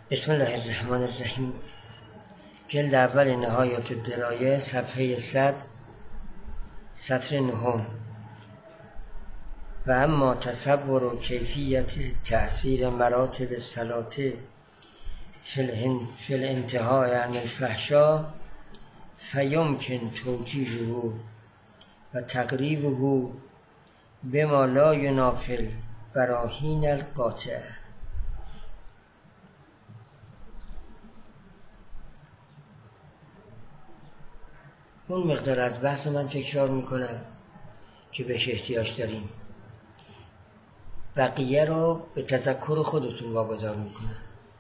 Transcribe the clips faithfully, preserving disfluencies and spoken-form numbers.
بسم الله الرحمن الرحیم. جلد اول نهایت الدرایه، صفحه صد، سطر نهم. و اما تصور و کیفیت تأثیر مراتب الصلاة فی الانتهاء عن الفحشاء فیمکن توجیهه و تقریبه بما لا ینافی البراهین القاطعه. اون مقدار از بحث من تکرار میکنم که بهش احتیاج داریم، بقیه رو به تذکر خودتون واگذار میکنم.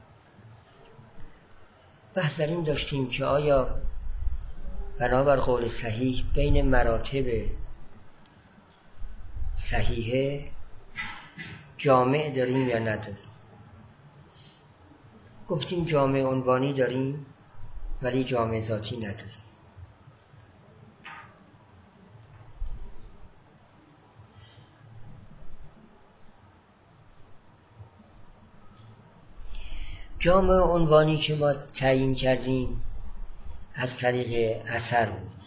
بحث در این داشتیم که آیا بنابر قول صحیح بین مراتب صحیحه جامع داریم یا نداریم. گفتیم جامع عنوانی داریم ولی جامع ذاتی نداریم. جامع عنوانی که ما تعیین کردیم از طریق اثر بود،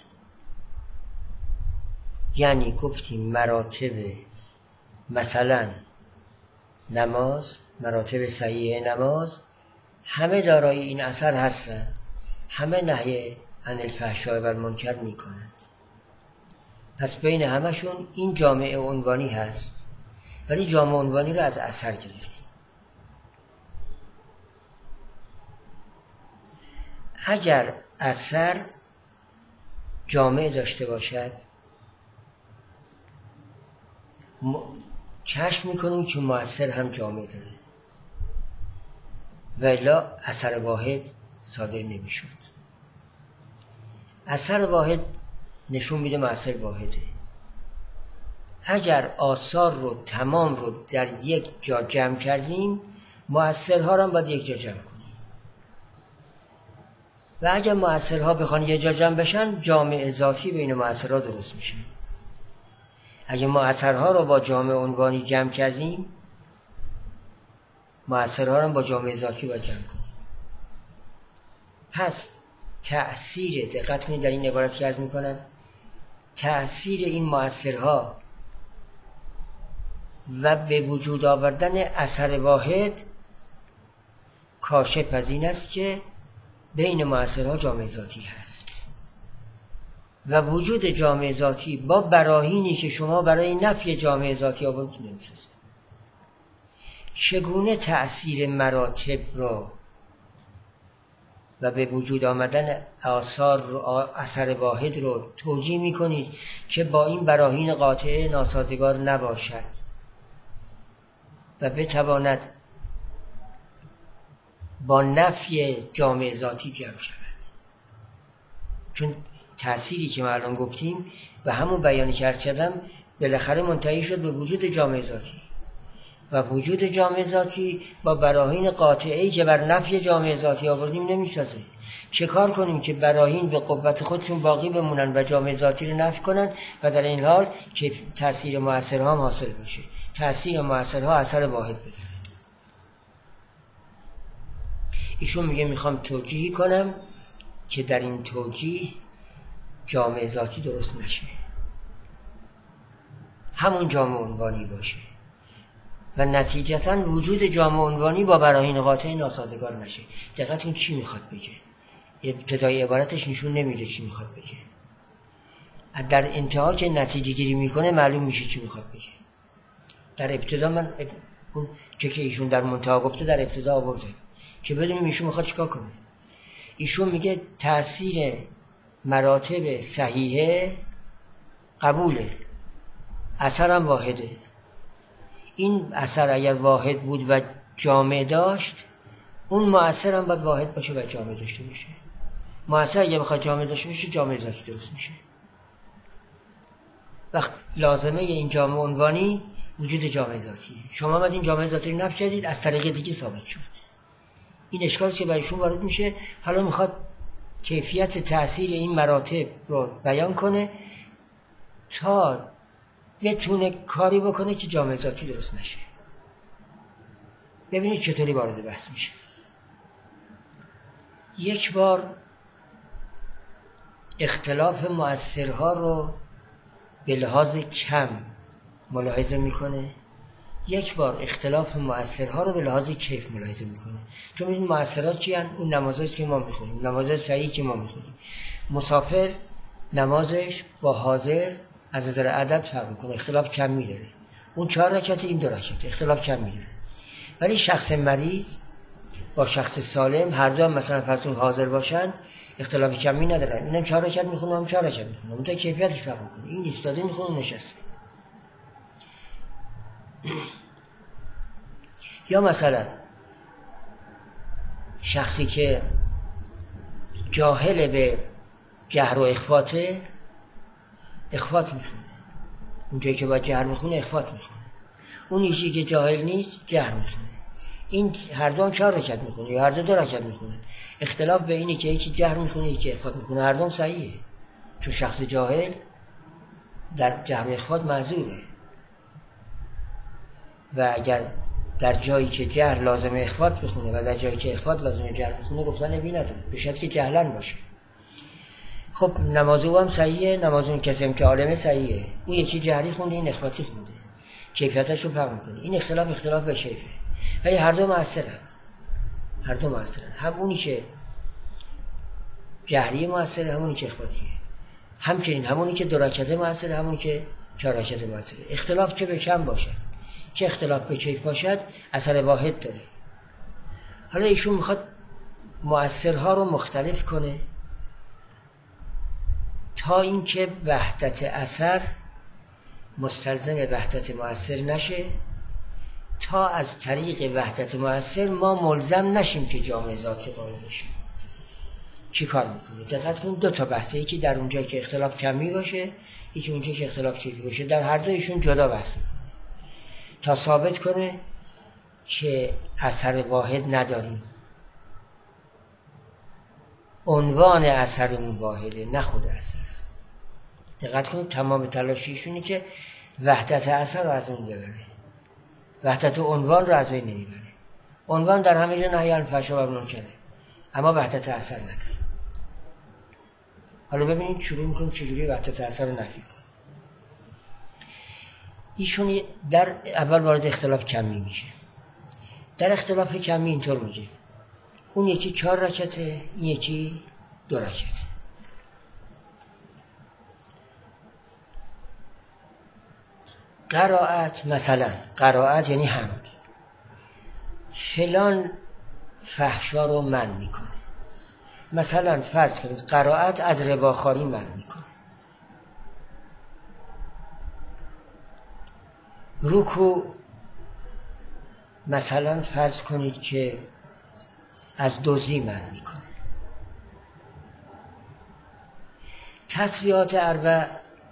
یعنی گفتیم مراتب مثلا نماز، مراتب صحیح نماز همه دارای این اثر هستند، همه نهی عن الفحشاء و المنکر میکنند. پس بین همشون این جامع عنوانی هست، ولی جامع عنوانی رو از اثر گرفتیم. اگر اثر جامع داشته باشد م... کشف میکنیم که مؤثر هم جامع داره، و الا اثر واحد صادر نمیشد. اثر واحد نشون میده مؤثر واحده. اگر آثار رو تمام رو در یک جا جمع کردیم، مؤثرها رو هم باید یک جا جمع کنیم. و اگر مؤثرها بخوان یه جا جمع بشن، جامع ذاتی بین مؤثرها درست میشه. اگر مؤثرها رو با جامع عنوانی جمع کردیم، مؤثرها رو با جامع ذاتی باید جمع کنیم. پس تأثیر، دقت کنید در این عبارتی عرض میکنم، تأثیر این مؤثرها و به وجود آوردن اثر واحد کاشف از این است که بین مؤثرها جامع ذاتی هست، و وجود جامع ذاتی با براهینی که شما برای نفی جامع ذاتی آوردید نمی‌سازه. چگونه تأثیر مراتب رو و به وجود آمدن آثار رو، اثر واحد رو توجیه می‌کنید که با این براهین قاطعه ناسازگار نباشد و بتواند با نفی جامع ذاتی جمع شود؟ چون تأثیری که ما الان گفتیم و همون بیانی که عرض کردم بالاخره منتهی شد به وجود جامع ذاتی، و وجود جامع ذاتی با براهین قاطعه‌ای که بر نفی جامع ذاتی آوردیم نمیسازه. چه کار کنیم که براهین به قوت خودشون باقی بمونن و جامع ذاتی رو نفی کنن و در این حال که تأثیر مؤثرها هم حاصل بشه، تأثیر مؤثرها اثر واحد بذاره. ایشون میگه میخوام توجیهی کنم که در این توجیه جامع ذاتی درست نشه، همون جامع عنوانی باشه و نتیجتاً وجود جامع عنوانی با براهین قاطع ناسازگار نشه. دقت کن چی میخواد بگه. ابتدای عبارتش نشون نمیده چی میخواد بگه. در انتها که نتیجه گیری میکنه معلوم میشه چی میخواد بگه. در ابتدا من اون چه که ایشون در منتها گفته در ابتدا آورده که بدونیم ایشون میخواد چیکار کنه. ایشون میگه تأثیر مراتب صحیحه قبوله، اثر هم واحده. این اثر اگر واحد بود و جامع داشت، اون مؤثر هم باید واحد باشه و جامع داشته باشه. مؤثر اگر بخواد جامع داشته باشه جامع ذاتی درست میشه. وقت لازمه این جامع عنوانی وجود جامع ذاتیه. شما آمد این جامع ذاتی رو نفی کردید، از طریق دیگه ثابت شد. این اشکال که برایشون وارد میشه. حالا میخواد کیفیت تأثیر این مراتب رو بیان کنه تا بتونه کاری بکنه که جامع ذاتی درست نشه. ببینید چطوری وارد بحث میشه. یک بار اختلاف مؤثرها رو به لحاظ کم ملاحظه میکنه، یک بار اختلاف مؤثرها رو به لحاظ کیف ملاحظه میکنه. چون این مؤثرات چی هستند؟ اون نمازهایی که ما میخونیم، نماز صحیحی که ما میخونیم. مسافر نمازش با حاضر از نظر عدد فرق میکنه، اختلاف کمی داره. اون چهار رکعت، این دو رکعت، اختلاف کمی داره. ولی شخص مریض با شخص سالم هر دو هم مثلا فرض کن حاضر باشن، اختلاف کمی ندارن. اینم چهار رکعت میخونه، هم چهار رکعت میخونه، اون تا کیفیتش فرق میکنه. این ایستاده میخونه، نشسته. یا مثلا شخصی که جاهل به جهر و اخفاته، اخفات میخونه. اونجایی که باید جهر میخونه اخفات میخونه. اون یکی که جاهل نیست جهر میخونه. این هر دو هم چهار رکعت میخونه یا هر دو دو رکعت میخونه. اختلاف به اینه که یکی جهر میخونه یکی اخفات میخونه، هر دو هم صحیحه. چون شخص جاهل در جهر و اخفات معذوره و اگر در جایی که جهر لازم اخفات بخونه و در جایی که اخفات لازم جهر بخونه گفتن نبی نداره، به شرطی که جهلن باشه. خب نماز او هم صحیحه، نماز اون کسی هم که عالمه صحیحه. اون یکی جهری خونده، این اخفاتی خونده، کیفیتش رو فرق میکنه. این اختلاف اختلاف به کیفه، ولی هر دو مؤثرند. هر دو مؤثرند. هم اونی که جهری مؤثره، همونی که اخفاتیه. همچنین همونی که دو رکعته مؤثره، همونی که چهار رکعته مؤثره. اختلاف چه به کم باشه، که اختلاف به کیف باشد، اثر واحد داره. حالا ایشون میخواد مؤثرها رو مختلف کنه تا اینکه وحدت اثر مستلزم وحدت مؤثر نشه، تا از طریق وحدت مؤثر ما ملزم نشیم که جامع ذاتی قائل بشیم. چی کار میکنه؟ دقت کنید، دو تا بحثه، یکی در اونجایی که اختلاف کمی باشه، یکی اونجایی که اختلاف کیفی باشه. در هر دویشون جدا بحث میکنه تا ثابت کنه که اثر واحد نداریم. عنوان اثرمون واحده، نه خود اثر. دقت کنید، تمام تلاشیشونه که وحدت اثر رو از اون ببره، وحدت عنوان رو از بین نمیبره. عنوان در همه جا نهی عن الفحشاء و المنکر، اما وحدت اثر نداره. حالا ببینید شروع میکنیم چجوری وحدت اثر رو نفی کنیم. ایشون در اول وارد اختلاف کمی میشه. در اختلاف کمی اینطور میگه اون یکی چهار رکعته، این یکی دو رکعته. قرائت، مثلا قرائت یعنی حمد، فلان فحشا رو منع میکنه. مثلا فرض کنید قرائت از رباخواری منع میکنه. رکوع مثلا فرض کنید که از دزدی منع میکنه. تسبیحات اربع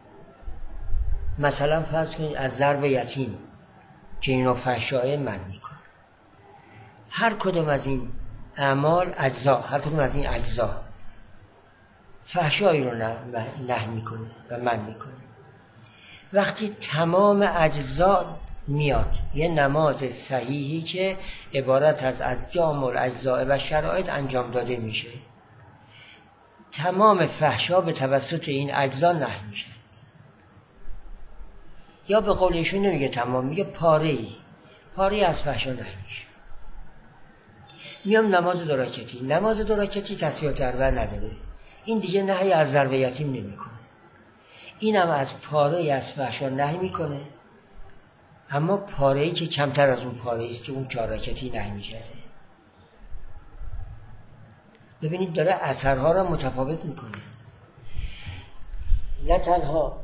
مثلا فرض کنید از ضرب یتیم که اینو فحشای منع میکنه. هر کدوم از این اعمال اجزا، هر کدوم از این اجزا فحشایی رو نهی میکنه و منع میکنه. وقتی تمام اجزا میاد، یه نماز صحیحی که عبارت از از جامع الاجزاء و شرایط انجام داده میشه، تمام فحشا به توسط این اجزا نهی میشه. یا به قول ایشون نمیگه تمام، میگه پاره‌ای پاره‌ای از فحشا نهی میشه. میام نماز دو رکعتی، نماز دو رکعتی تسبیحات اربع نداره، این دیگه نهی از ضرب یتیم نمیکنه، اینم از پاره‌ای از فحشا نهی میکنه، اما پاره‌ای که کمتر از اون پاره‌ای است که اون چهار رکعتی نهی میکرده. ببینید داره اثرها را متفاوت میکنه. نه تنها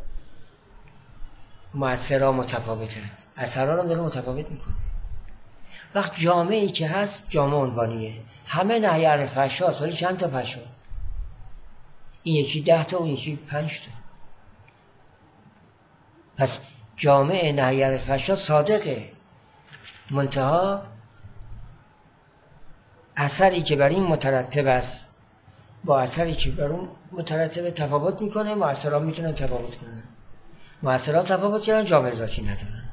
مؤثرها متفاوتند، اثرها را داره متفاوت میکنه. وقت جامعی که هست جامع عنوانیه، همه نهی عن الفحشا است، ولی چند تا فحشا؟ این یکی ده تا، اون یکی پنج تا. پس جامع نهی عن الفحشا صادقه، منتها اثری که بر این مترتب است با اثری که بر اون مترتب تفاوت میکنه. مؤثرات میتونن تفاوت کنن، مؤثرات تفاوت کردن، جامع ذاتی ندارند.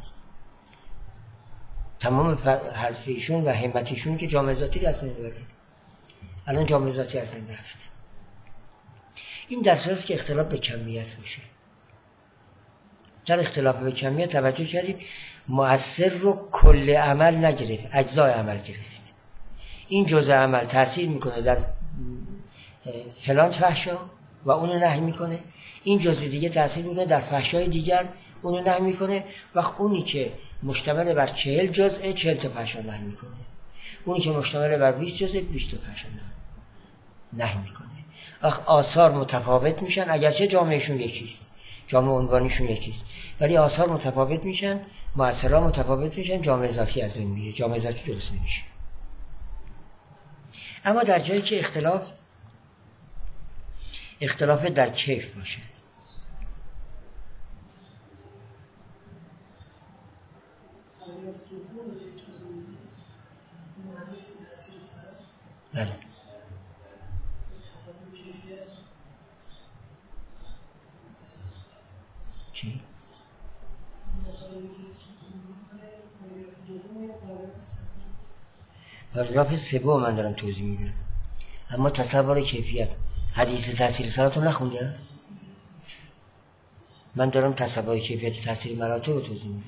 تمام حرفیشون و همتیشون که جامع ذاتی دست میبره. الان جامعه ذاتی از بین رفت. این در صورتی که اختلاف به کمیت باشه. در اختلاف به کمیت توجه کردید مؤثر رو کل عمل نگرفت، اجزای عمل گرفت. این جزء عمل تأثیر میکنه در فلان فحشا و اونو نهی میکنه، این جزء دیگه تأثیر میکنه در فحشای دیگر اونو نهی میکنه، وقت اونی که مشتمل بر چهل جزء چهل تا فحشا نهی میکنه، اونی که مشتمل بر بیست جزء بیست تا فحشا نهی میکنه. وقت آثار متفاوت میشن، اگرچه جامعهشون یکیست، جامعه عنوانیشون یکیست، ولی آثار متفاوت میشن، مؤثرات متفاوت میشن، جامعه ذاتی از بین میره، جامعه ذاتی درست نمیشه. اما در جایی که اختلاف اختلاف در کیف باشد، بله چی؟ پاراگراف سوم من دارم توضیح میدم. اما تصور کیفیت حدیث تاثیر صلات رو نخونده؟ من دارم تصور کیفیت تاثیر مراتب رو توضیح میدم.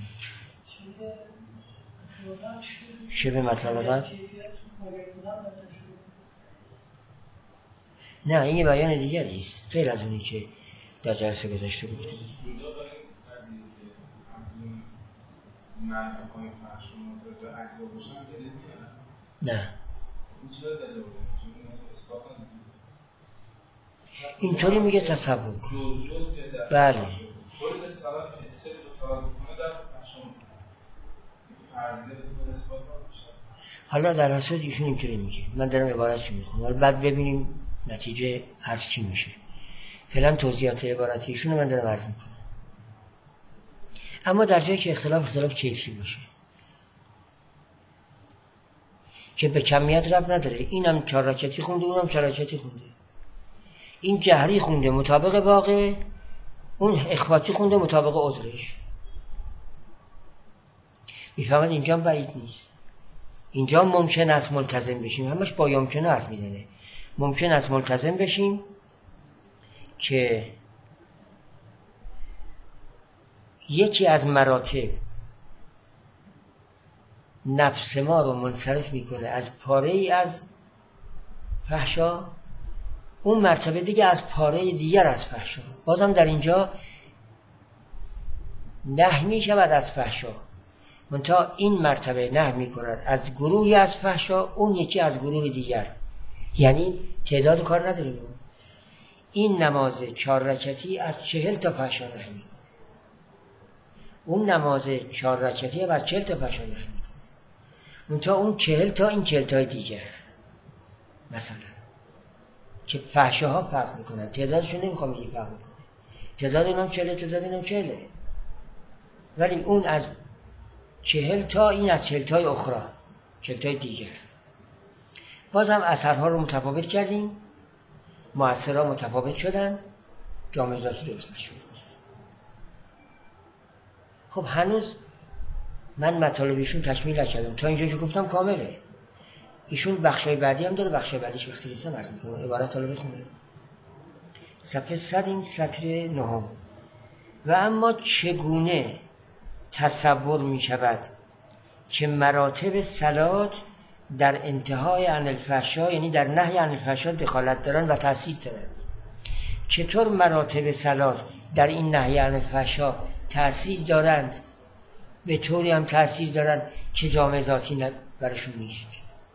شبه مطلب قبل؟ نه، این یه بیان دیگری است غیر از اونی که در جلسه گذشته گفته بود. من اکای فحش رو مدرد اجزا باشم دلیل میارم؟ نه این چرا دلیل بودم؟ چون این اثبات ندارم. اینطوری میگه تصور جز جز میگه در بله کل سلام که سر به سلام بکنه در فحش رو فرضیه اسم اثبات نداشت. حالا در اصل ایشون اینطوری میگه، من دارم عبارتشو میخونم حالا بعد ببینیم نتیجه حرف چی میشه. فعلا توضیحات عبارت ایشون من دارم عرض میکنم. اما در جایی که اختلاف اختلاف کیفی باشه که به کمیت ربط نداره، اینم چهار رکعتی خونده اونم چهار رکعتی خونده، این جهری خونده مطابق واقع، اون اخفاتی خونده مطابق عذرش، میفهمد اینجا بعید نیست، اینجا ممکن است ملتزم بشیم، همش با یمکنه حرف میزنه، ممکن است ملتزم بشیم که یکی از مراتب نفس ما رو منصرف میکنه از پاره ای از فحشا، اون مرتبه دیگه از پاره دیگر از فحشا. بازم در اینجا نهی میشود از فحشا، منتها این مرتبه نهی میکند از گروهی از فحشا، اون یکی از گروه دیگر، یعنی تعداد کار نداریم. این نماز چهار رکعتی از چهل تا فحشا نهی میکنه، اون نماز چهار رکعتی هم از چهل تا فحشا نهی میکنه، منتها اون چهل تا این چهل تای دیگر مثلا که فحشاها فرق میکنن، تعدادشون نمیخوام بگی فرق میکنه، تعداد اونم چهله تعداد اینم چهله، ولی اون از چهل تا این از چهل تای اخرى چهل تای دیگر. بازم اثرها رو متفاوت کردیم، مؤثرها متفاوت شدن، جامعه ذاتی درست نشد. خب هنوز من مطالبیشون تکمیل نکردم، تا اینجا که گفتم کامله. ایشون بخشای بعدی هم داره، بخشای بعدیش وقتی رسیدم عرض میکنم. عبارت رو بخونم. صفحه صد این سطر نهم. و اما چگونه تصور می شود که مراتب صلات در انتهای عن الفحشا، یعنی در نهی عن الفحشا دخالت دارند و تأثیر دارند؟ چطور مراتب صلات در این نهی عن الفحشا تأثیر دارند، به طوری هم تأثیر دارند که جامعه ذاتی برشون نیست؟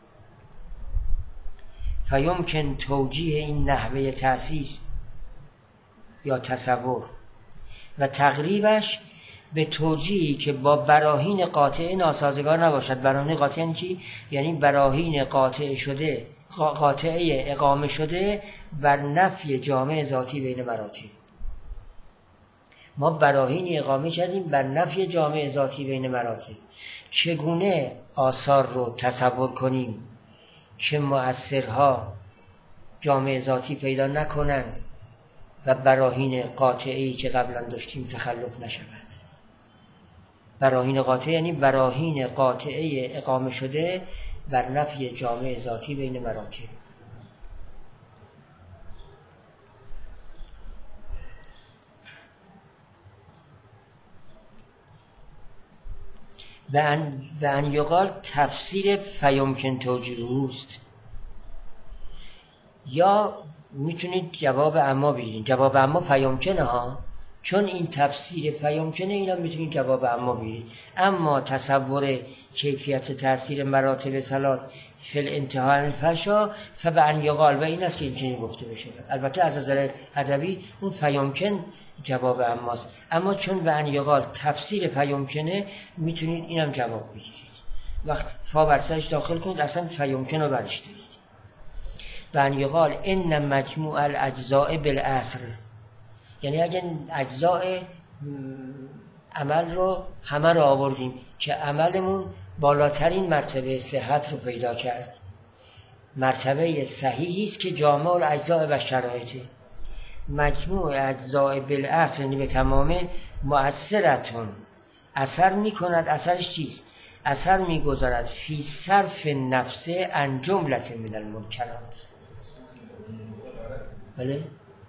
فیمکن توجیه این نحوه تأثیر یا تصور و تقریبش به توجیهی که با براهین قاطعه ناسازگار نباشد. براهین قاطعه یعنی چی؟ یعنی براهین قاطعه شده، قاطعه اقامه شده بر نفی جامعه ذاتی بین مراتب. ما براهین اقامه کردیم بر نفی جامعه ذاتی بین مراتب. چگونه آثار رو تصور کنیم که مؤثرها جامعه ذاتی پیدا نکنند و براهین قاطعه‌ای که قبلا داشتیم تخلف نشود؟ براهین قاطعه یعنی براهین قاطعه اقامه شده بر نفی جامعه ذاتی بین مراتب. به ان, به ان یقال تفسیر فیمکن توجیهوست، یا میتونید جواب اما بگیرید. جواب اما فیمکنه ها، چون این تفسیر فیمکنه اینا میتونید جواب اما بگیرید. اما تصور کیفیت تاثیر مراتب صلات فی الانتهاء الفحشا فبأن یقال، و این است که اینجوری گفته بشه. البته از نظر ادبی اون فیمکن جواب اماست، اما چون بأن یقال تفسیر فیمکنه میتونید اینم جواب بگیرید. وقت فا بر سرش داخل کنید اصلا فیمکن رو برش دارید. بأن یقال ان مجموع الاجزاء بالاصل، یعنی اگه اجزاء عمل رو همه رو آوردیم که عملمون بالاترین مرتبه صحت رو پیدا کرد، مرتبه صحیحی است که جامع الاجزاء و شرایطه. مجموع اجزاء بالاصل یعنی به تمامه مؤثرتون، اثر میکند. اثرش چیست؟ اثر میگذارد فی صرف نفس عن جملة من المنکرات. بله؟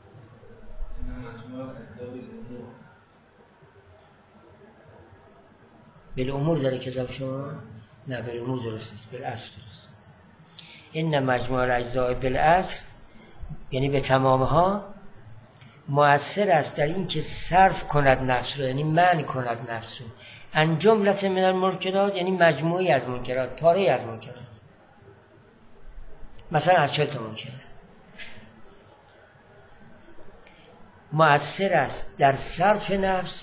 بالامور داره کتاب شما؟ نه بالامور درست است، بالاصل درست. این مجموع الاجزاء بالاصل یعنی به تمامها مؤثر است در این که صرف کند نفس رو، یعنی منع کند نفس رو. ان جملة من المنکرات یعنی مجموعی از منکرات، پاره از منکرات. مثلا از چهل تا منکر مؤثر است در صرف نفس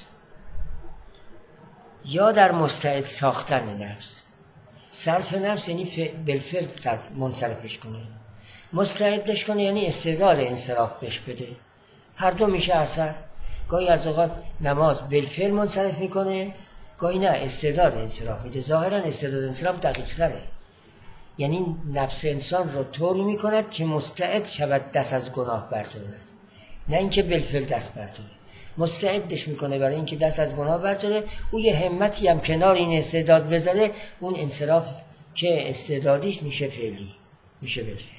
یا در مستعد ساختن نفس. صرف نفس یعنی بالفعل صرف منصرفش کنه، مستعدش کنه یعنی استعداد انصراف بهش بده. هر دو میشه اثر. گاهی از اوقات نماز بالفعل منصرف میکنه، گاهی نه استعداد انصراف میده. ظاهرا استعداد انصراف دقیق تره، یعنی نفس انسان رو طوری میکند که مستعد شود دست از گناه بردارد، نه اینکه بالفعل دست برداره. مستعدش میکنه برای اینکه دست از گناه برداره. او یه همتی هم کنار این استعداد بذاره، اون انصراف که استعدادیش میشه فعلی، میشه بالفعل.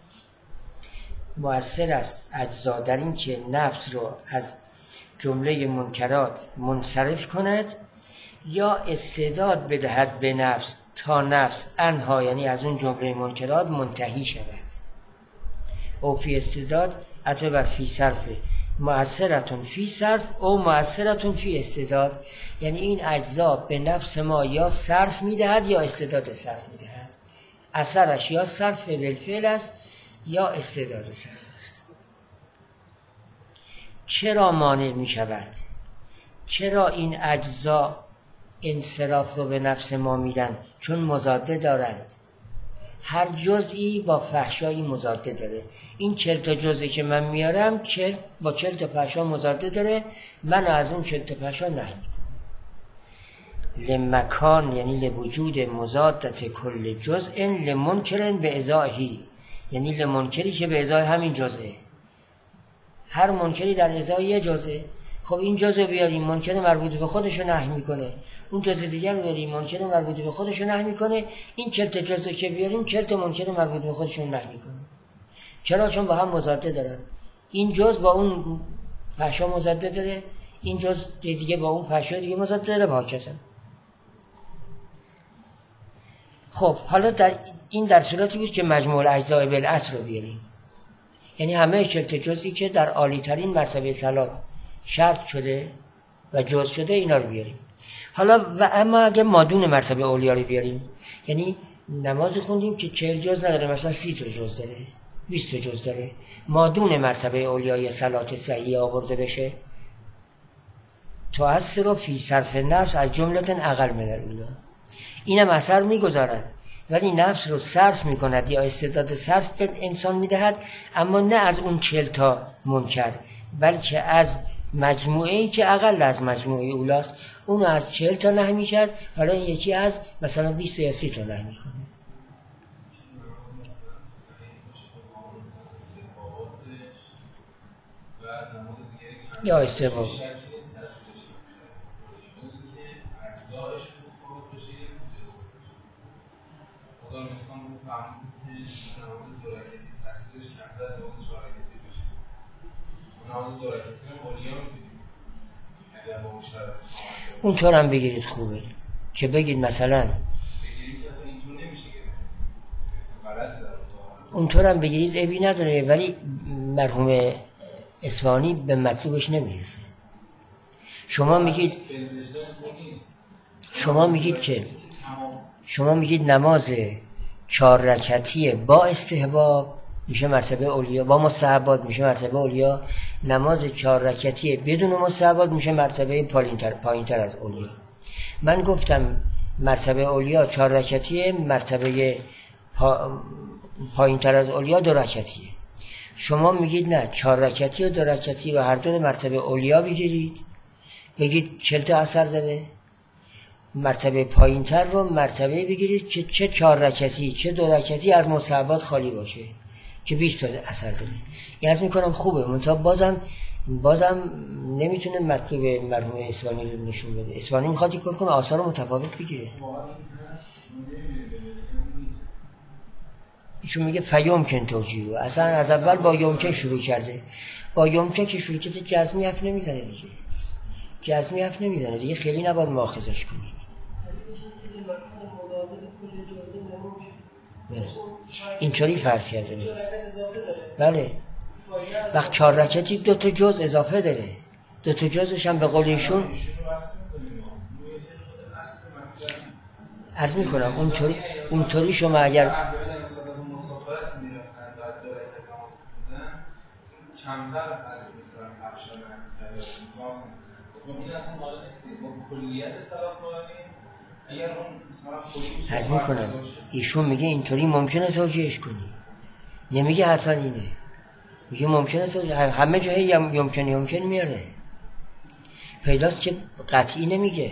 مؤثر است اجزا در این که نفس رو از جمله منکرات منصرف کند یا استعداد بدهد به نفس تا نفس انها یعنی از اون جمله منکرات منتهی شود. او فی استعداد عطف بر فی صرفه، مؤثرتون فی صرف او مؤثرتون فی استعداد، یعنی این اجزا به نفس ما یا صرف میدهد یا استعداد صرف میدهد. اثرش یا صرف بالفعل است یا استعداد صرف است. چرا مانع می شود؟ چرا این اجزا انصراف رو به نفس ما میدن؟ چون مضاده دارند. هر جزئی با فحشایی مضاده داره. این چهل تا جزئی که من میارم چهل با چهل تا فحشا مضاده داره، من از اون چهل تا فحشا نهی میکنم. لمکان یعنی لوجود مضادت کل جزء لمنکر به ازایه، یعنی لمنکری که به ازای همین جزئه. هر منکری در ازای یه جزئه. خب این جزء بیاریم منکر مربوط به خودش رو نهی میکنه، اون جزء دیگر رو بیاریم منکر مربوط به خودش رو نهی میکنه، این چهل تا جزء که بیاریم چهل تا منکر مربوط به خودش رو نهی میکنه. چرا؟ چون با هم مضاده دارن. این جزء با اون فحشا مضاده داره، این جزء دیگه با اون فحشا دیگه مضاده داره، با کسا. خب حالا در این در صورتی بود که مجموع الاجزاء بالاصل رو بیاریم، یعنی همه چهل تا جزئی که در عالی ترین مرتبه صلات شرط شده و جز شده اینا رو بیاریم. حالا و اما اگه مادون مرتبه اولیا رو بیاریم، یعنی نماز خوندیم که چهل جز نداره، مثلا سی تا جز داره، بیست تا جز داره، مادون مرتبه اولیای صلات صحیح آورده بشه، تؤثر فی صرف نفس از جملة اقل من الاولی، اینم اثر میگذارد ولی نفس رو صرف میکند یا استعداد صرف به انسان میدهد، اما نه از اون چهل تا منکر، بلکه از مجموعه‌ای که اقل از مجموعه اولاست، اون از چهل تا نهی میکرد، حالا یکی از مثلا بیست یا سی تا نهی میکنه. یا استباب مثلا فهمید که نماز دو رکعتی تاثیرش کمتر از نماز چهار رکعتی باشه. نماز دو رکعتی رو اولیا می‌بینیم. اگر با مشترک اونطور هم بگیرید خوبه، که بگید مثلا بگیریم که اصلا اینطور نمیشه که اصلا غلط داره اونطور هم بگیرید عیبی نداره، ولی مرحوم اصفهانی به مطلوبش نمیرسه. شما میگید شما میگید که شما میگید نماز چهار رکعتی با استحباب میشه مرتبه اولیا، با مستحبات میشه مرتبه اولیا. نماز چهار رکعتی بدون مستحبات میشه مرتبه پایینتر پایینتر از اولیا. من گفتم مرتبه اولیا چهار رکعتی، مرتبه پا... پایینتر از اولیا دو رکعتیه. شما میگید نه، چهار رکعتی و دو رکعتی رو هر دو مرتبه اولیا بگیرید، بگید چهل تا اثر داره. مرتبه پایینتر رو مرتبه بگیرید که چه چهار رکعتی چه دو رکعتی از مستحبات خالی باشه که بیست تا اثر داره. این از میکنم خوبه، منتها بازم بازم نمیتونه مطلوب مرحوم اصفهانی رو نشون بده. اصفهانی میخواد یک کار کنه آثار متفاوت بگیره. ایشون میگه فیمکن توجیه، اصلا از اول با یمکن شروع کرده. با یمکن که شروع کرده جزمی حرف نمیزنه دیگه، جزمی حرف نمیزنه دیگه، خیلی نباید مؤاخذش کنید. اینطوری فرض کرده بود. بله، وقت چهار رکعتی دو تا جز اضافه داره، دو تا جزش هم به قول ایشون عرض میکنم اونطوری اونطوری شما اگر کمتر از مثلا افشار این اصلا مال نیست با کلیت سلف مالیم. اگر اون مثلا خصوص عرض میکنم ایشون میگه اینطوری ممکنه توجیهش کنی، نمیگه حتما اینه، میگه ممکنه توجیه، همه جایی یمکن یمکن میاره، پیداست که قطعی نمیگه.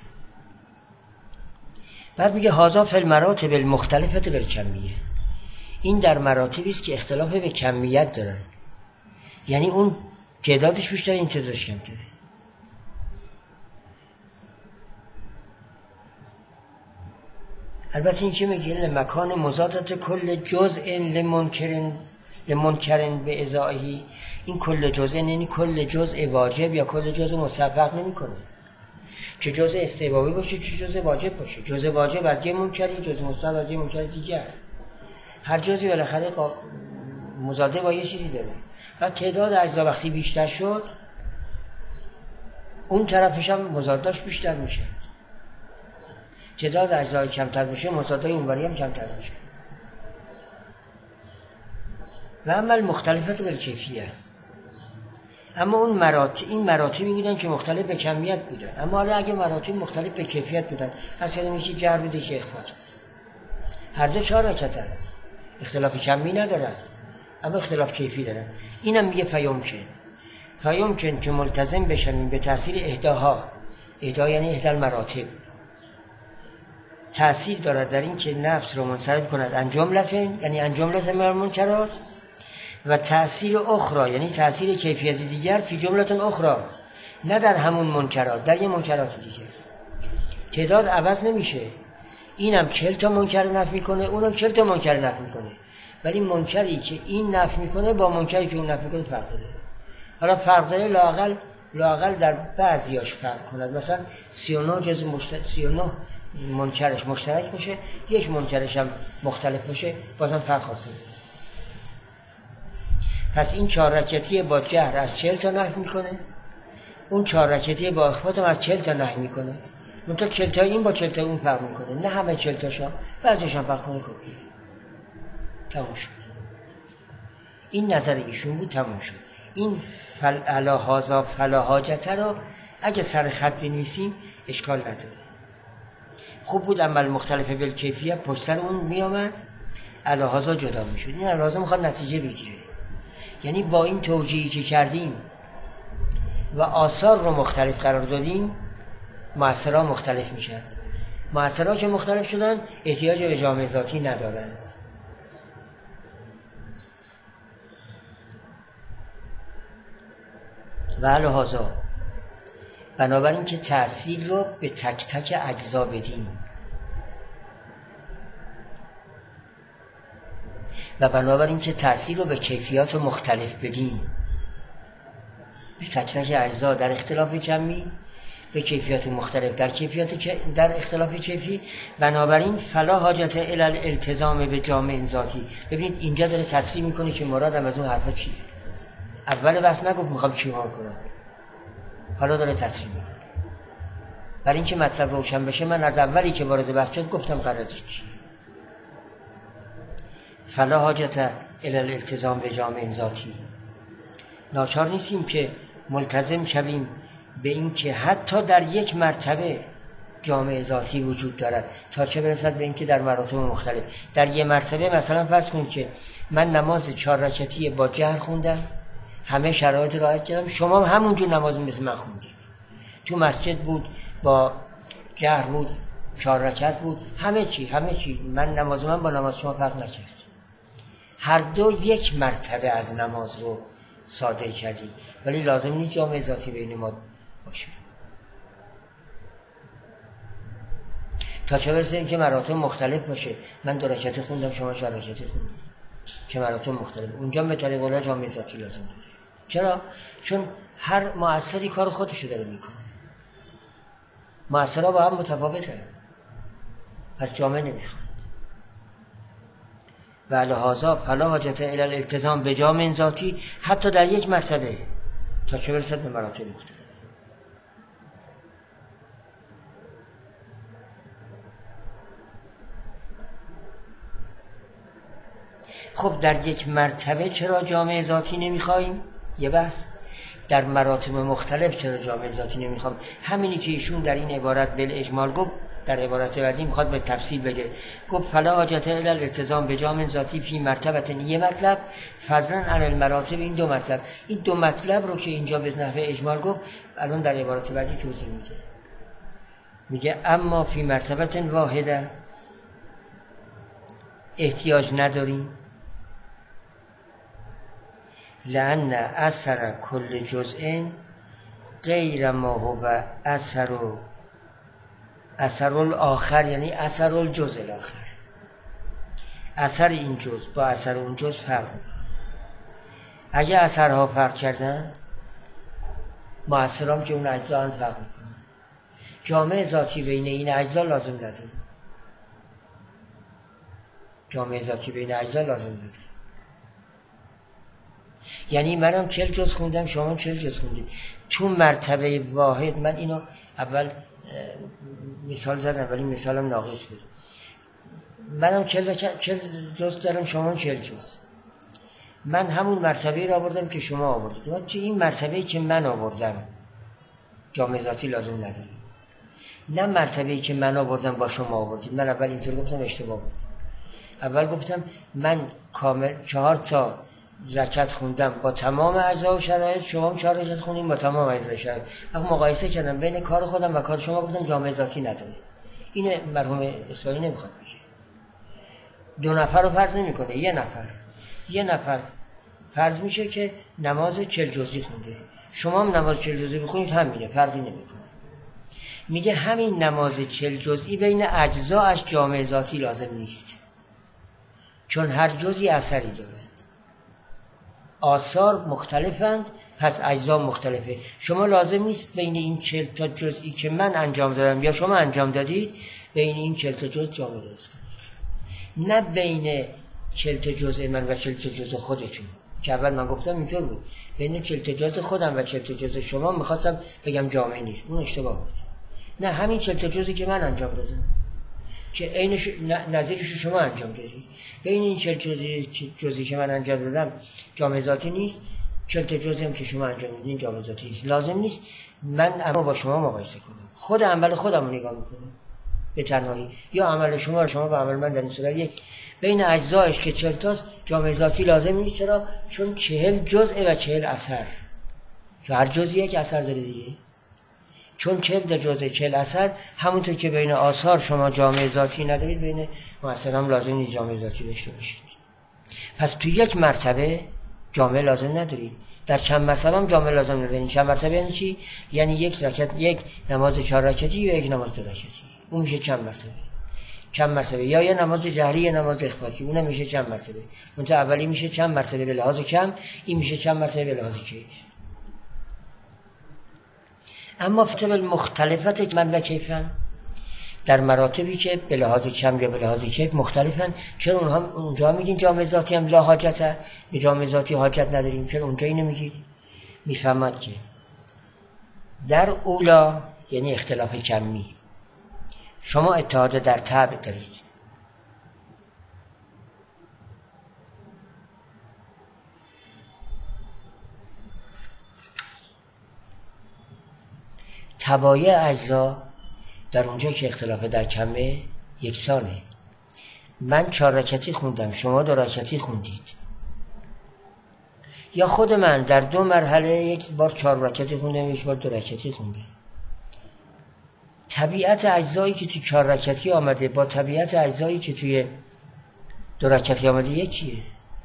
بعد میگه هازا فی المراتب المختلفه بالکمیه، این در مراتبی است که اختلاف به کمیت دارن، یعنی اون تعدادش بیشتر این تعدادش کمتره. البته این چی میگه؟ لمکان مزادات کل جزء لمنکرن لمنکرن به ازائهی، این کل جزء یعنی کل جزء واجب یا کل جزء مستحب نمیکنه، چه جزء استحبابی باشه چه جزء واجب باشه. جزء واجب از یه منکری، جزء مستحب از یه منکر دیگه است. هر جزئی بالاخره مزاده با یه چیزی داره و تعداد اجزا وقتی بیشتر شد اون طرفش هم مزاداش بیشتر میشه، تعداد اجزا کمتر بشه مزادای اونوری هم کمتر میشه. و عمل مختلفت بالکیفیه، اما اون مراتب این مراتبی بودن که مختلف به کمیت بودن، اما حالا اگه مراتب مختلف به کیفیت بودن اصلا میشه جر بده که اخفا کرد. هر دو چهار رکعتن، اختلاف کمی ندارن اما اختلاف کیفی دارن. اینم میگه فیمکن فیمکن که ملتزم بشن به تاثیر اهداها، اهدا یعنی اهدال مراتب، تأثیر دارد در این که نفس رو منصرف کند انجام لتن یعنی انجام لتن منکرات، و تأثیر اخرى یعنی تأثیر کیفیت دیگر فی جملتن اخرى، نه در همون منکرات، در یه منکرات دیگر. تعداد عوض نمیشه، اینم چهل تا منکر نفی میکنه اونم چهل تا منکر نفی میکنه، ولی منکری که این نفی میکنه با منکری که اون نفی میکنه فرق داره. حالا فرق داره لااقل لااقل در بعضیاش فرق کند، مثلا سی و نه جز مشت... سی و نه منکرش مشترک باشه، یک منکرش هم مختلف باشه، بازم فرق حاصله. پس این چهار رکعتی با جهر از چهل تا نهی میکنه، اون چهار رکعتی با اخفات هم از چهل تا نهی میکنه، منتها چهل تا این با چهل تا اون فرق میکنه، نه همه چهل تاشا، بعضیشان فرق کنه کلی. تمام شد. این نظر ایشون بود، تمام شد. این فل علا هازا فلا حاجته رو اگه سر خط بنویسیم اشکال نداره. خوب بود عمل مختلفه بالکیفیه پشت سر اون میامد، علا هازا جدا میشد. این علا هازا میخواد نتیجه بگیره، یعنی با این توجیهی که کردیم و آثار رو مختلف قرار دادیم مؤثرها مختلف میشن. مؤثرها که مختلف شدن احتیاج به جامع ذاتی ندارند. و لحاظا بنابراین که تأثیر رو به تک تک اجزا بدیم و بنابراین که تأثیر رو به کیفیات مختلف بدیم، به تک تک اجزا در اختلاف کمی، به کیفیات مختلف در کیفیات در اختلاف کیفی. بنابراین فلا حاجت الی الالتزام به جامع ذاتی. ببینید اینجا داره تصریح میکنه که مرادم از اون حرفا چیه. اول بس نگفت میخوام چیکار کنم، حالا داره تصریح میکنه. برای اینکه مطلب روشن بشه من از اولی که وارد بحث شد گفتم غرضش چیه. فلا حاجت الی الالتزام به جامع ذاتی. ناچار نیستیم که ملتزم شویم به این که حتی در یک مرتبه جامع ذاتی وجود دارد، تا چه برسد به این که در مراتب مختلف در یک مرتبه مثلا فرض کنید که من نماز چهار رکعتی با جهر خوندم، همه شرایط رعایت کردم، شما همونجور نماز مثل من خوندید، تو مسجد بود با جهر بود چهار رکعت بود، همه چی همه چی من نماز من با نماز شما فرق نکرد. هر دو یک مرتبه از نماز رو صادر کردیم، ولی لازم نیست جامع ذاتی بین ما باشه. تا چه برسه که مراتب مختلف باشه، من دو رکعت خوندم شما چهار رکعت خوندید، چه مراتب مختلف. اونجا به طریق اون جامع ذاتی لازم نداره. چرا؟ چون هر مؤثری کار خودشو داره میکنه، مؤثرها با هم متفاوته، پس جامع نمیخواد. و لهذا فلا حاجت الی الالتزام به جامع ذاتی حتی در یک مرتبه، تا چه برسد به مراتب مختلف. خب در یک مرتبه چرا جامع ذاتی نمیخوایم؟ یه بحث. در مراتب مختلف چرا جامع ذاتی نمیخوام؟ همینی که ایشون در این عبارت بالاجمال گفت، در عبارت بعدی میخواد به تفصیل بگه. گفت فلا حاجت الی الالتزام به جامع ذاتی فی مرتبه، یه مطلب، فضلا عن المراتب، این دو مطلب. این دو مطلب رو که اینجا به نحو اجمال گفت الان در عبارت بعدی توضیح میده. میگه اما فی مرتبه واحده احتیاج نداریم، لأن اثر کل جزء غیر ما هو اثر اثر الاخر، یعنی اثر الجزء الاخر. اثر این جزء با اثر اون جزء فرق میکنه. اگه اثرها فرق کردن، مؤثرام که اون اجزا هم فرق میکنن. جامع ذاتی بین این اجزا لازم نداره. جامع ذاتی بین اجزا لازم نداره. یعنی منم چل جز خوندم، شما چل جز خوندید، تو مرتبه واحد. من اینو اول مثال زدم ولی مثالم ناقص بود. منم چل جز دارم، شما چل جز. من همون مرتبه را آوردم که شما آوردید، و تو این مرتبه‌ای که من آوردم جامع ذاتی لازم نداره. نه مرتبه‌ای که من آوردم با شما آوردید. من اول اینطور گفتم، اشتباه بود. اول گفتم من کامل چهار تا رکعت خوندم با تمام اجزا و شرایط، شما هم چهار رکعت خوندین با تمام اجزا و شرایط. اگه مقایسه کردم بین کار خودم و کار شما، گفتم جامع ذاتی نداره. این مرحوم اسماعیلی نمیخواد بشه. دو نفر رو فرض نمیکنه، یه نفر یه نفر فرض میشه که نماز چل جزئی خونده، شما هم نماز چل جزئی بخونید، همینه، فرقی نمیکنه. میگه همین نماز چل جزئی بین اجزاش جامع ذاتی لازم نیست، چون هر جزئی اثری دارد. آثار مختلفند، پس اجزا مختلفه. شما لازم نیست بین این چل تا جزئی که من انجام دادم یا شما انجام دادید، بین این چل تا جزء جامع درست کنید. نه بین چل تا جزء من و چل تا جزء خودتون، که اول من گفتم اینطور بود. بین چل تا جزء خودم و چل تا جزء شما میخواستم بگم جامع نیست، اون اشتباه بود. نه، همین چل تا جزئی که من انجام دادم که عینش نظیرش شما انجام دادید، بین این چل جزئی که من انجام دادم جامع ذاتی نیست، چل تا جزئی هم که شما انجام دادین جامع ذاتی نیست. لازم نیست من اما با شما مقایسه کنم، خود عمل خودم رو نگاه میکنم به تنهایی، یا عمل شما شما با عمل من در این صورت یک. بین اجزایش که چل تاست جامع ذاتی لازم نیست. چرا؟ چون چهل جزء و چهل اثر، چون هر جزئی یک اثر داره دیگه. چون چهل تا جزء چهل اثر، همونطور که بین آثار شما جامع ذاتی ندارید، بین مؤثر هم لازم نیست جامع ذاتی داشته باشید. پس تو یک مرتبه جامع لازم ندارید، در چند مرتبه هم جامع لازم ندارید. چند مرتبه یعنی چی؟ یعنی یک رکعت، یک نماز چهار رکعتی یا یک نماز دو رکعتی، اون میشه چند مرتبه. چند مرتبه یا یه نماز جهری یا نماز اخفاتی، اونم میشه چند مرتبه. اون اولی میشه چند مرتبه به لحاظ کم، این میشه چند مرتبه به لحاظ کیف. اما فتب المختلفت من و کیفن، در مراتبی که به لحاظ کم یا به لحاظ کیف مختلفن، چرا اونها اونجا میگین جامع ذاتی هم لا حاجته، به جامع ذاتی حاجت نداریم، چرا اونجا اینو میگید؟ میفهمد که در اولا یعنی اختلاف کمی شما اتحاد در طبع دارید، طبایع اجزا در اونجا که اختلاف در کمه یکسانه. من چهار رکعتی خوندم، شما دو رکعتی خوندید، یا خود من در دو مرحله یک بار چهار رکعتی خوندم، یک بار دو رکعتی خوندم. طبیعت اجزایی که توی چهار رکعتی آمده با طبیعت اجزایی که توی دو رکعتی آمده یکیه.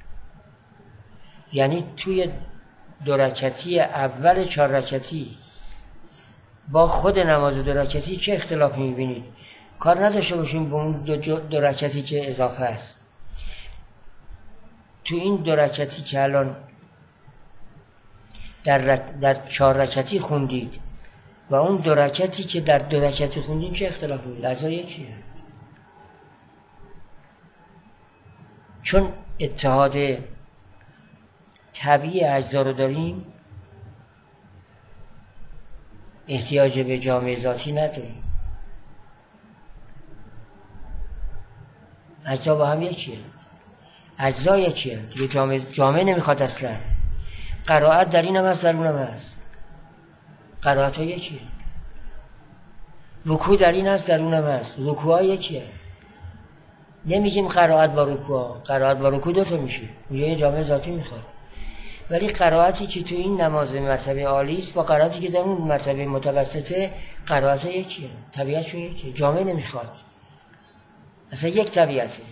یعنی توی دو رکعتی اول چهار رکعتی با خود نماز دو رکعتی چه اختلافی میبینید؟ کار نداشته باشیم با اون دو, دو رکعتی که اضافه است. تو این دو رکعتی که الان در, رک... در چهار رکعتی خوندید و اون دو رکعتی که در دو رکعتی خوندید چه اختلافی میبینید؟ اجزا یکیه. چون اتحاد طبیعی اجزا رو داریم، احتیاج به جامع ذاتی نداریم. اجزا با هم یکیه، اجزا یکیه دیگه، جامع, جامع نمیخواد اصلا. قرائت در این هم هست، در اون هم هست، قرائت ها یکیه. رکوع در این هست، در اون هم هست، رکوع ها یکیه. نمیگیم قرائت با رکوع ها، قرائت با رکوع دوتا میشه، اونجا یه جامع ذاتی میخواد. ولی قرائتی که تو این نماز مرتبه عالی است با قرائتی که در اون مرتبه متوسطه، قرائت ها یکیه، طبیعتشون یکیه، جامع نمیخواد، اصلا یک طبیعته.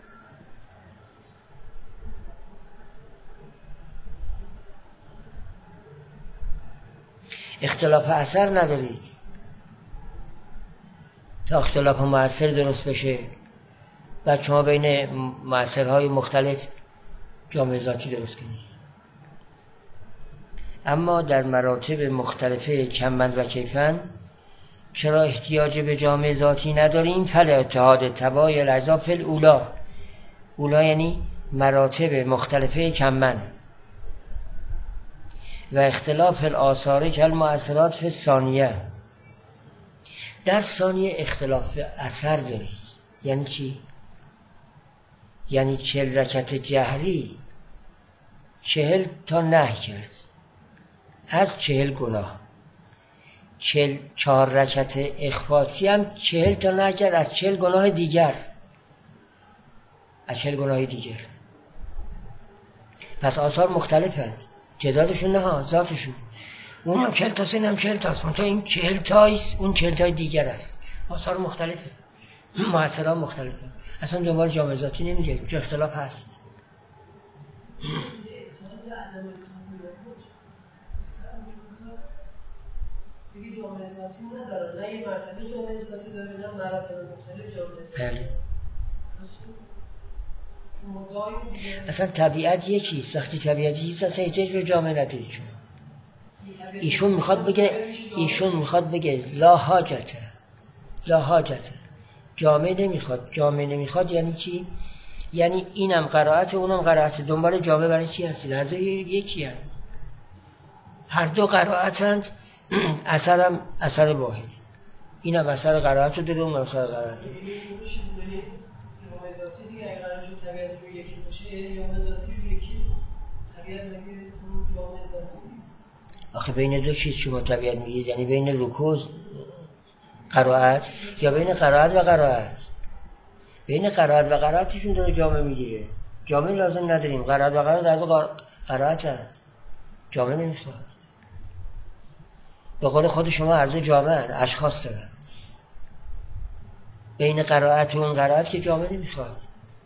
اختلاف اثر ندارید تا اختلاف مؤثر درست بشه، بعد شما بین مؤثرهای مختلف جامع ذاتی درست کنید. اما در مراتب مختلفه کمند و کیفن چرا احتیاج به جامع ذاتی نداریم؟ فل اتحاد طبایع الاجزا فی الاولا، اولا یعنی مراتب مختلفه کمند، و اختلاف الآثار کالمؤثرات فی الثانیه، در ثانیه اختلاف اثر دارید. یعنی چی؟ یعنی چهل رکعت جهری چهل تا نهی کرد از چهل گناه، چهل چهار رکعت اخفاتی هم چهل تا نهی کرد از چهل گناه دیگر، از چهل گناه دیگر. پس آثار مختلفند، تعدادشون نه ها، ذاتشون. اون هم چهل تاست، این هم چهل تاست، منتها این چهل تایست، اون چهل تای دیگر است. آثار مختلفه، مؤثرات مختلفه، اصلا دنبال جامع ذاتی نمیگه، چه اختلاف هست. دیگه جامع ذاتی نداره، نه یه مرتبه جامع ذاتی داره، نه مراتب مختلف جامع ذاتی. بله. اصلا طبیعت یکیست، وقتی طبیعت یکیست اصلا احتیاج به جامع ندارید شما. ایشون میخواد بگه ایشون میخواد بگه لا حاجته، لا حاجته، جامع نمیخواد. جامع نمیخواد یعنی چی؟ یعنی اینم قرائت اونم قرائت، دنبال جامع برای چی هستید؟ هر دو یکی هست، هر دو قرائتند، اثرم اثر واحد، اینم اثر قرائت رو داره، اونم اثر قرائت رو. آخه بین دو چیز شما طبیعت میگید، یعنی بین رکوع قرائت یا بین قرائت و قرائت؟ بین قرائت و قرائتشون داره جامع میگیره، جامع لازم نداریم، قرائت و قرائت در دو قرائت هم جامع نمیخواد. به قول خود شما عرض جامع اشخاص دارن، بین قرائت و اون قرائت که جامع نمیخواد.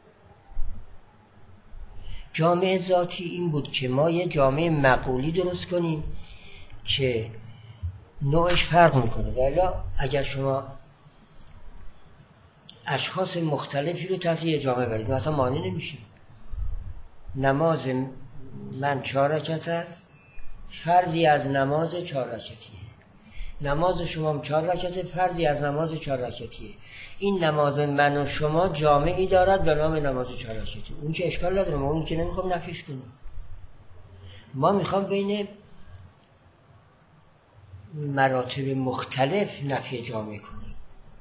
جامع ذاتی این بود که ما یه جامع معقولی درست کنیم که نوعش فرق میکنه، ولی اگر شما اشخاص مختلفی رو تحت یه جامع برید مثلا مانع نمیشه. نماز من چهار رکعت است، فردی از نماز چهار رکعتیه، نماز شما چهار رکعت، فردی از نماز چهار رکعتیه. این نماز من و شما جامعی دارد به نام نماز چهار رکعتی. اون که اشکال نداره، ما اون که نمیخوام نفیش کنیم. ما میخوام بین مراتب مختلف نفی جامع کنیم،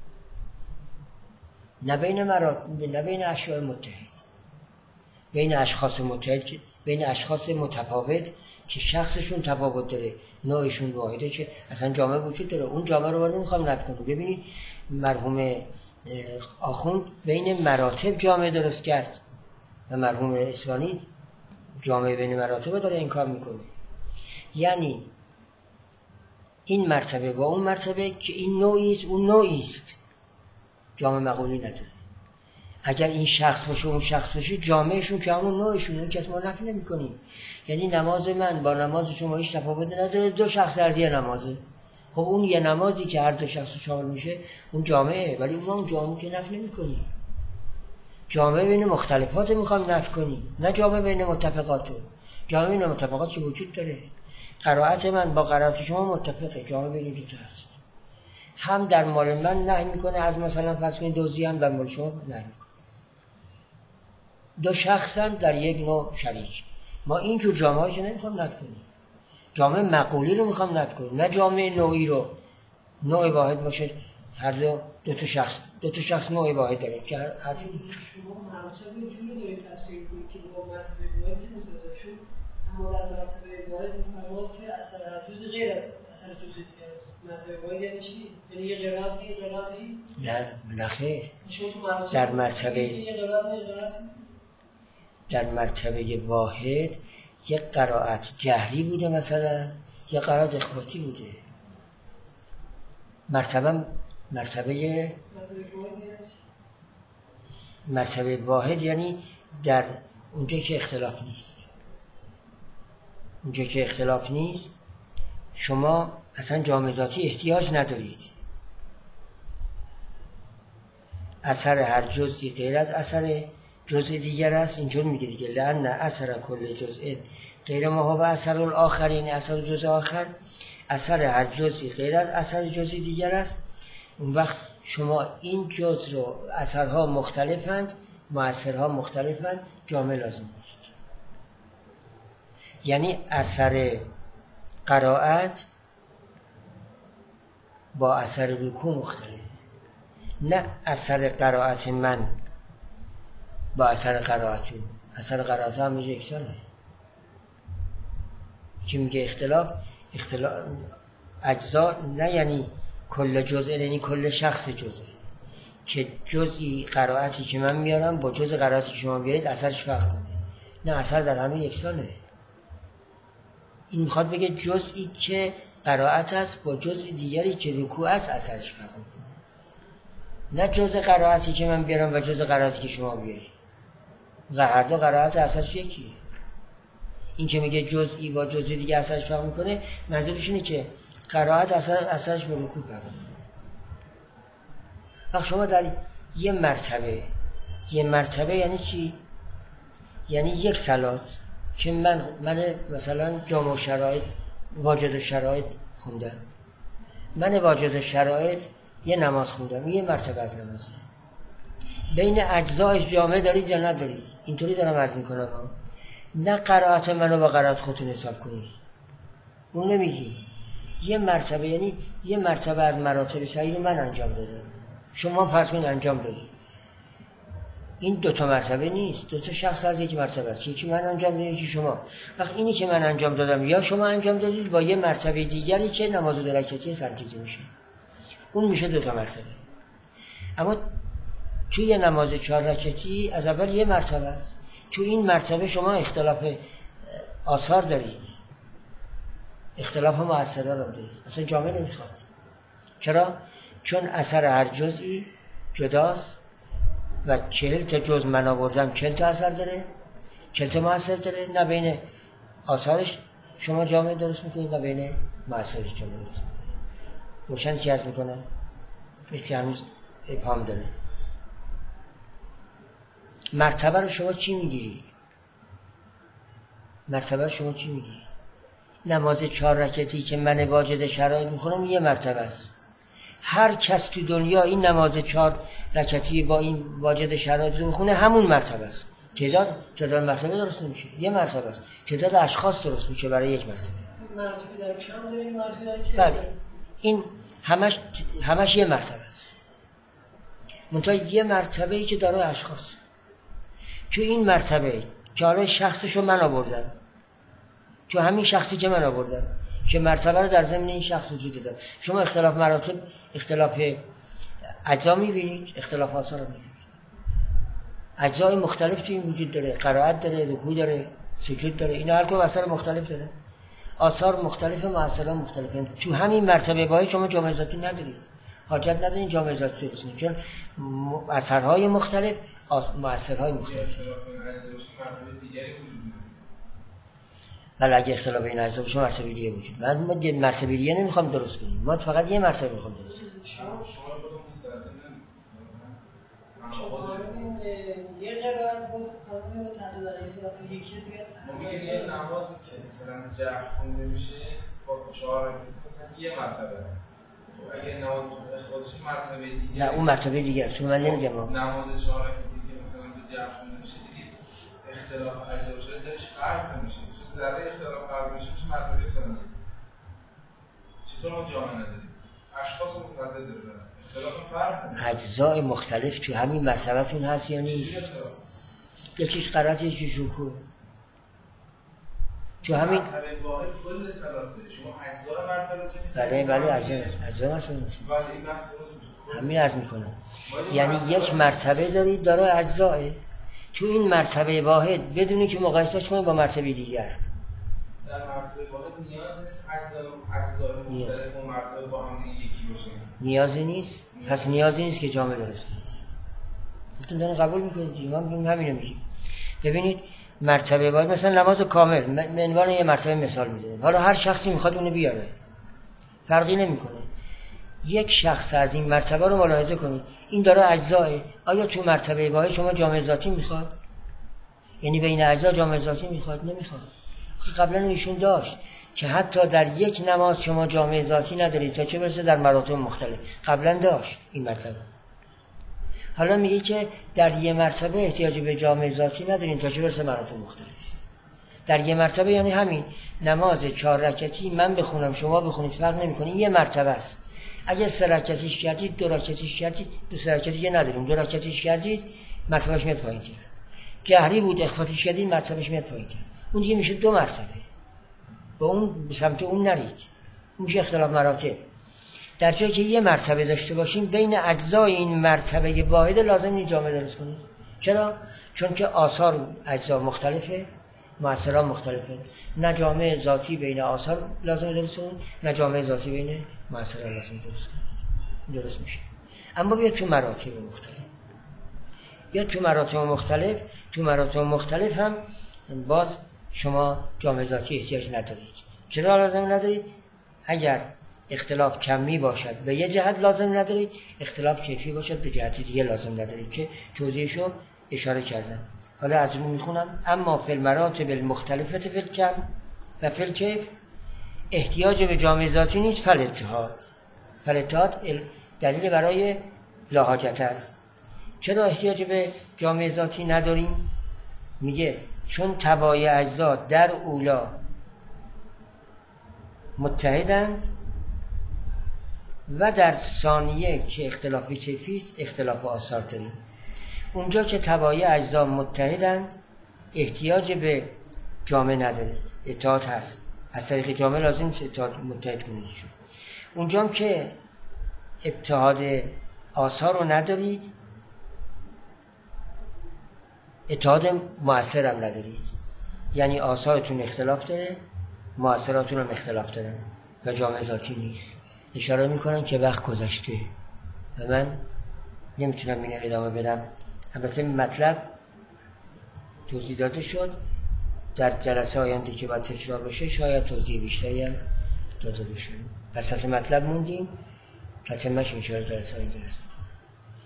نه بین مراتب، نه بین اشیاء متحد، بین اشخاص متحد، بین اشخاص متفاوت که شخصشون تفاوت داره، نوعشون واحده، که اصلا جامعه وجود داره. اون جامعه رو ما نمیخوام نفی کنیم. ببینید مرحوم آخوند بین مراتب جامعه درست کرد و مرحوم اسفانی جامعه بین مراتب داره انکار میکنه. یعنی این مرتبه با اون مرتبه که این نوعی است اون نوعی است، جامعه مقولی نداره. اگر این شخص باشه اون شخص باشه، جامعهشون که همون نوعشونه، کس ما نفی نمی کنیم. یعنی نماز من با نماز شما هیچ تفاوتی نداره، دو شخص از یه نمازه. خب اون یه نمازی که هر دو شخص شامل میشه اون جامعه، ولی ما اون جامعه که نفی نمی کنیم. جامعه بین مختلفات میخوام نفی کنیم، نه جامعه بین متفقات. جامعه بین متفقات که وجود داره، قرائت من با قرائت شما متفقه، جامعه بین دو تا هست. هم در مال من نهی میکنه از مثلا فرض کنید دزدی، هم در مال شما نهی میکنه. دو شخصن در یک نوع شریک. ما اینجور جامعه که نمیخوام نفی کنیم، جامعه مقولی رو میخوام نفی کنیم، نه جامعه نوعی رو. نوع واحد باشه، هر دو دو تا شخص دو تا شخص نوع واحد داره که هر شما مراتب جوری دارید تفسیر کنید که با مرتبه واحد نمی‌سازه. شون اما در مرتبه واحد می‌فرماد که اثر هر جزئی غیر از اثر جزئی دیگر است. مرتبه واحد یعنی چی؟ یعنی یه قرائت یه قرائتی؟ نه نه خیر. شما تو مراتب در مرتبه یه قرائت یه قرائتی در مرتبه واحد یک قرائت جهری بوده، مثلا یک قرائت اخباتی بوده. مرتبه مرتبه مرتبه واحد یعنی در اونجا که اختلاف نیست، اونجا که اختلاف نیست شما اصلا جامع ذاتی احتیاج ندارید. اثر هر جزئی غیر از اثر جزء دیگر است. اینجور میگه دیگه، لأن اثر کل جزء غیر ما هو اثر الاخرین، اثر جزء آخر، اثر هر جزئی غیر از اثر جزء دیگر است. اون وقت شما این جزء رو، اثرها مختلفند، مؤثرها مختلفند، جامع لازم است. یعنی اثر قرائت با اثر رکوع مختلفه، نه اثر قرائت من با اثر قرائت اون. اثر قرائت هم میگه یکسانه. که میگه اختلاف اختلاف اجزا، نه یعنی کل جزء، یعنی کل شخص جزء، که جزئی قرائتی که من میارم با جزء قرائتی که شما بیارید اثرش فرق کنه. نه، اثر در همه یکسانه. این میخواد بگه جزئی که قرائت است با جزء دیگری که رکوع است اثرش فرق کنه، نه جزء قرائتی که من بیارم و جزء قرائتی که شما بیارید. هر دو قرائت اثرش یکیه. این که میگه جزئی با جزء دیگه اثرش فرق میکنه، منظورش اینه که قرائت اثر اثرش به رکوع فرق میکنه. وقت شما در یه مرتبه یه مرتبه یعنی چی؟ یعنی یک صلات که من من مثلا جامع شرایط واجد شرایط خوندم، من واجد شرایط یه نماز خوندم، یه مرتبه از نمازه. بین اجزایش جامعه دارید یا ندارید؟ اینطوری دارم عرض میکنم ها. نه قرائت منو با قرائت خودتون حساب کنید، اون نمیگی. یه مرتبه یعنی یه مرتبه از مراتب صحیح من انجام دادم، شما پس من انجام دادید. این دو تا مرتبه نیست، دو تا شخص از یک مرتبه است، یکی من انجام دادم یکی شما. وقت اینی که من انجام دادم یا شما انجام دادید با یه مرتبه دیگری که نماز دو رکعتی سنجیده میشه، اون میشه دو تا مرتبه. اما توی یه نماز چهار رکعتی از اول یه مرتبه است، تو این مرتبه شما اختلاف آثار دارید، اختلاف مؤثرات دارید، اصلا جامعه نمیخواد. چرا؟ چون اثر هر جزئی جداست و چهل تا جز من آوردم، چهل تا اثر داره، چهل تا مؤثر داره. نه بین آثارش شما جامعه درست میکنید، نه بین مؤثرش جامعه درست میکنید. روشن چی عرض میکنه؟ مثل هنوز ابهام داره. مرتبه رو شما چی میگیرید؟ مرتبه رو شما چی میگیرید؟ نماز چهار رکعتی که من واجد شرایط میخونم یه مرتبه است. هر کس تو دنیا این نماز چهار رکعتی با این واجد شرایط رو بخونه همون مرتبه است. تعداد تعداد مرتبه درست نمیشه، یه مرتبه است. تعداد اشخاص درست میشه برای یک مرتبه. مرتبه در کم داریم، مرتبه در کم. بله این همش همش یه مرتبه است. منتها یه مرتبه ای که داره اشخاص. تو این مرتبه که حالا شخصشو من آوردم، تو همین شخصی که من آوردم که مرتبه رو در ضمن این شخص وجود داره. شما اختلاف مراتب، اختلاف اجزا میبینید، اختلاف آثار رو میبینید. اجزای مختلف تو این وجود داره، قرائت داره، رکوع داره، سجود داره، اینا هر کدوم اثر مختلف داره. آثار مختلفه، مؤثرات مختلفه. تو همین مرتبه باید شما جامعه ذاتی ندارید. حاجت ندارید جامعه ذاتی برسونید، چون اثرهای مختلف، مؤثرهای مختلف. ولی اگه اختلاف این اجزا باشه مرتبه دیگه وجود. بعد ما مرتبه دیگه نمیخوام درست کنیم. ما فقط یه مرتبه میخوام درست کنیم. یه قرائت بود قانون تعداد اجزا تو یکی دیگه. ما میگیم نمازی که مثلا جهر خونده میشه با چهار رکعت مثلا یه مرتبه است. خب اگه نماز خودش مرتبه دیگه، نه اون مرتبه دیگه است. من نمیگم نماز چهار رکعتی که مثلا به جهر خونده میشه دیگه اختلاف اجزا شده درش فرض نمیشه. ذره اختلاف فرض میشه چه مرتبه ثانی. چطور ما جامعه نداریم؟ اشخاص متعدد داره. اختلاف فرض نمیشه. اجزای مختلف تو همین مرتبه‌تون هست یا نیست؟ یکیش قرائت، یکیش رکوع. تو همین مرتبه واحد کل صلاته. شما اجزای مرتبه چه بله بله اجزا اجزا مثلا ولی این بحث درست میشه. همین عرض میکنم. یعنی یک مرتبه دارید داره اجزاه. تو این مرتبه واحد بدونی که مقایسهش کنید با مرتبه دیگر. در مرتبه واحد نیاز نیست اجزا مختلف و مرتبه با هم دیگه یکی باشه. نیازی نیست. پس نیازی نیست که جامعه درست کنید. گفتم دارین قبول میکنید؟ ما میگیم همینو میگیم. ببینید مرتبه واحد مثلا نماز کامل منوان یه مرتبه مثال میزنیم. حالا هر شخصی میخواد اونو بیاره. فرقی نمیکنه. یک شخص از این مرتبه رو ملاحظه کنید. این داره اجزاه. آیا تو مرتبه واحد شما جامعه ذاتی میخواد؟ یعنی بین اجزا جامعه ذاتی میخواد؟ نمیخواد. قبلا ایشون داشت که حتی در یک نماز شما جامعه ذاتی ندارید تا چه برسه در مراتب مختلف. قبلا داشت این مطلب. حالا میگه که در یک مرتبه احتیاج به جامعه ذاتی ندارید تا چه برسه مراتب مختلف. در یک مرتبه یعنی همین نماز چهار رکعتی من بخونم شما بخونید فرق نمیکنه، یه مرتبه است. اگه سه رکعتیش کردید، دو رکعتیش کردید، دو سه رکعتی نداریم، دو رکعتیش کردید مرتبهش میاد پایین‌تر. جهری بود اخفاتیش کردید مرتبهش میاد پایین‌تر. اون دیگه میشه دو مرتبه. با اون به سمت اون نرید. اون میشه اختلاف مراتب. در جایی که یه مرتبه داشته باشیم بین اجزای این مرتبه واحد لازم نیست جامعه درست کنید. چرا؟ چون که آثار اجزا مختلفه، مؤثرات مختلفه. نه جامعه ذاتی بین آثار لازم درست کنید، نه جامعه ذاتی بین مؤثرات لازم درست کنید. درست میشه. اما بیاد تو مراتب مختلف. بیاد تو مراتب مختلف، تو مراتب مختلف هم باز شما جامعه ذاتی احتیاج ندارید. چرا لازم ندارید؟ اگر اختلاف کمی باشد به یه جهت لازم ندارید، اختلاف کیفی باشد به جهت دیگه لازم ندارید که توضیحشو اشاره کردم. حالا از اون میخونم. اما فی المراتب المختلفه فی الکم و فی الکیف احتیاج به جامعه ذاتی نیست فل اتحاد. فل اتحاد دلیل برای لا حاجت است. چرا احتیاج به جامعه ذاتی نداریم؟ میگه چون تبای اجزا در اولا متحدند و در ثانیه که اختلاف کیفی است اختلاف آثار داریم. اونجا که تبای اجزا متحدند احتیاج به جامعه ندارید، اتحاد هست. از طریق جامعه لازم نیست اتحاد متحد کنید. اونجا که اتحاد آثار رو ندارید اتحاد مؤثر هم ندارید. یعنی آثارتون اختلاف داره، مؤثراتون هم اختلاف دارن و جامعه ذاتی نیست. اشاره میکنن که وقت گذشته و من نمیتونم اینو ادامه بدم. البته مطلب توضیح داده شد، در جلسه آینده که باید تکرار بشه شاید توضیح بیشتری هم داده بشه. وسط مطلب موندیم، تتمه‌اش ان شاء الله جلسه آینده است.